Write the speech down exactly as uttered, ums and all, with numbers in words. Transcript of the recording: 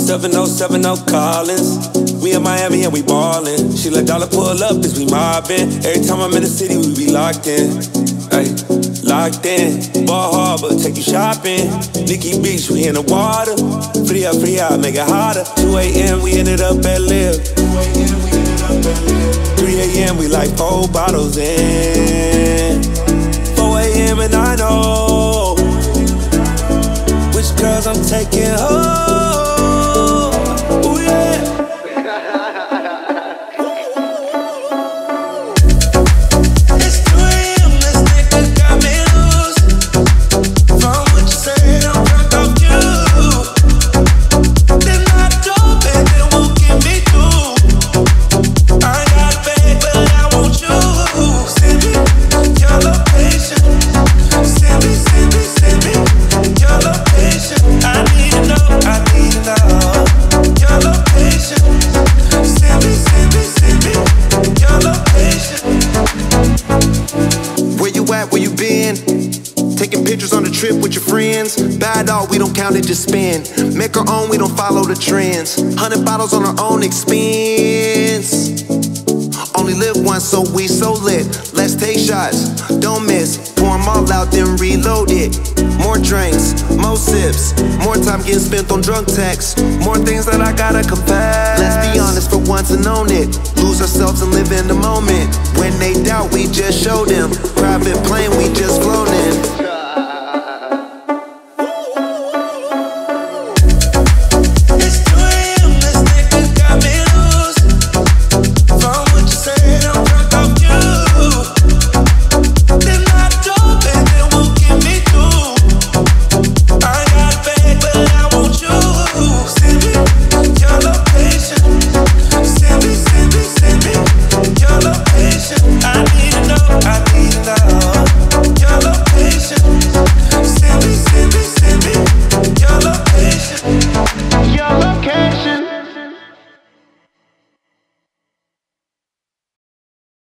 seven oh seven oh Collins. We in Miami and we ballin'. She let dollar pull up cause we mobbin'. Every time I'm in the city we be locked in. Ay, locked in. Ball Harbor, take you shopping. Nikki Beach, we in the water. Free up, free out, make it hotter. two a.m. we ended up at Live. three a.m. we like four bottles in. four a.m. and I know which girls I'm taking home. Ooh yeah. Trip with your friends, bad all, we don't count it, just spend. Make our own, we don't follow the trends. Hundred bottles on our own expense. Only live once, so we so lit. Let's take shots, don't miss. Pour them all out, then reload it. More drinks, more sips, more time getting spent on drunk texts. More things that I gotta confess. Let's be honest for once and own it. Lose ourselves and live in the moment. When they doubt, we just show them. Private plane, we just float